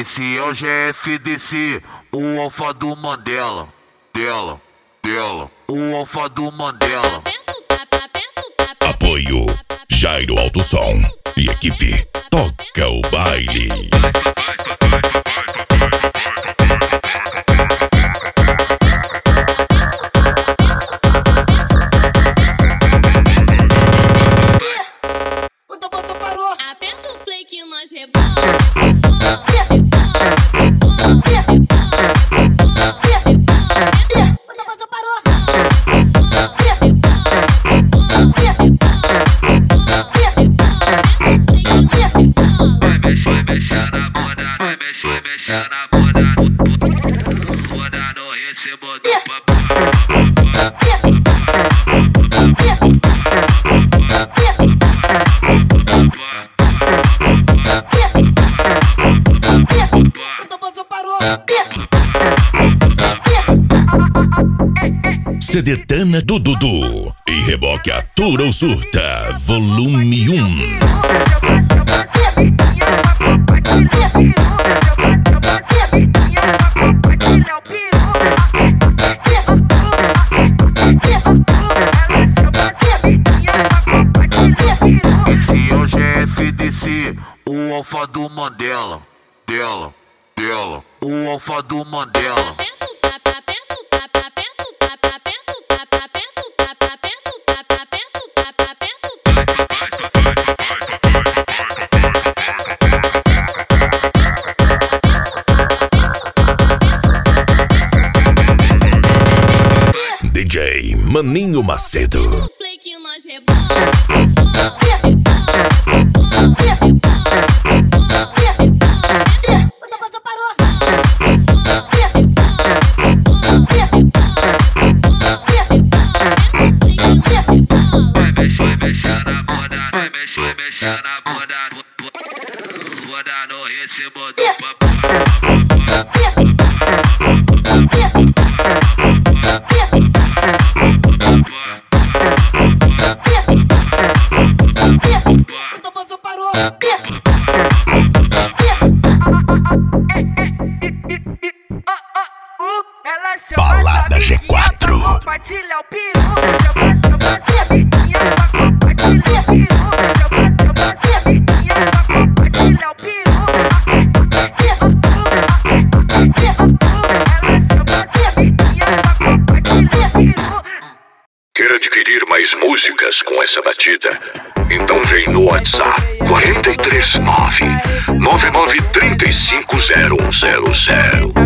Esse é o GFDC, o alfa do Mandela. Dela, o alfa do Mandela. Apoio Jairo Alto Som e equipe Toca o Baile. O tambor parou. Aperta o play que nós rebola. Mexe na bunda, mexe na bunda. Bunda no ritmo do O tambor parou. Cedetana do Dudu e Reboque Atura ou Surta, volume 1. Esse é o GFDC, o alfa do Mandela. Dela, o alfa do Mandela. DJ Maninho Macedo. O play que nós rebola. O tambor parou. mexe na bunda, mexe na bunda. Bunda no ritmo do O tambor parou. Balada G4. Compartilha o peru, chama as amiguinhas pra compartilhar o peru, chama as amiguinhas pra compartilhar o peru. Ela chama as amiguinhas pra compartilhar o peru. Quer adquirir mais músicas com essa batida? Então vem no WhatsApp 439 99350100.